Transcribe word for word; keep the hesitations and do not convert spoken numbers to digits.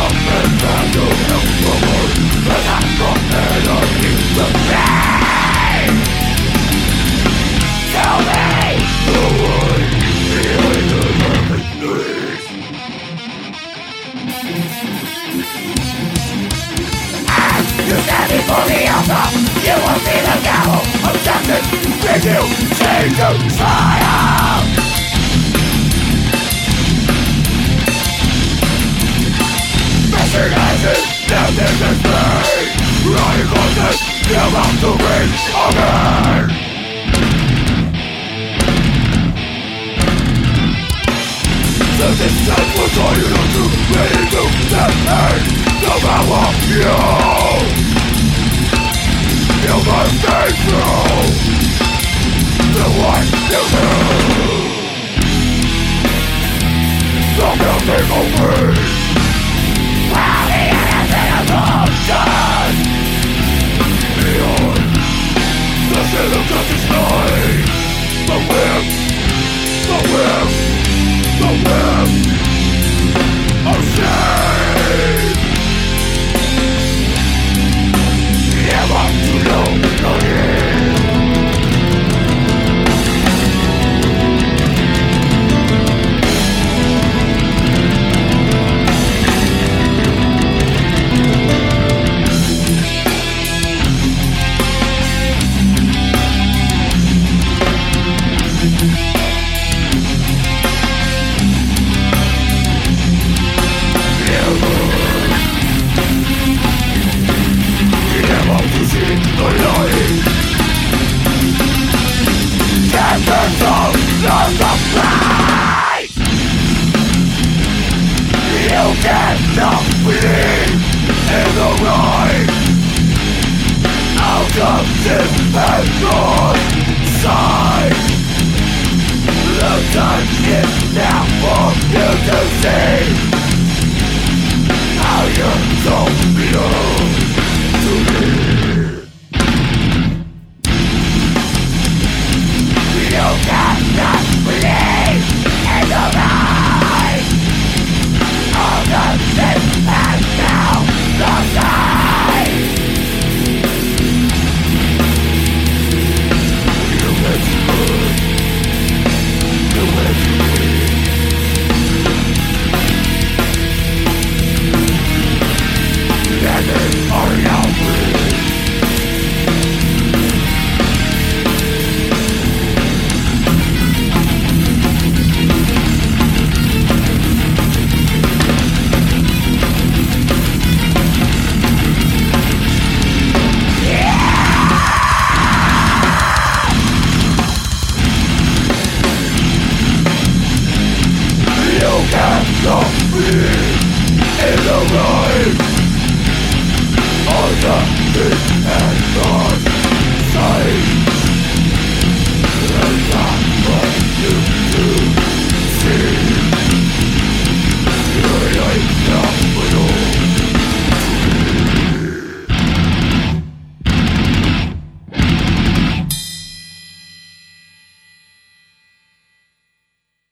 You will see the gavel of justice bid you seem to triumph. Machinations, death is display. Running closest, you're about to reach again. The distance will draw you not to ready to defend the power you. You must stay true to what you do. The building of peace, while the innocent emotion beyond the sin of justice lies. The whip, the whip, the whip of shame. Never to know again. You cannot believe in the right out of this painful side. The time is now for you to see.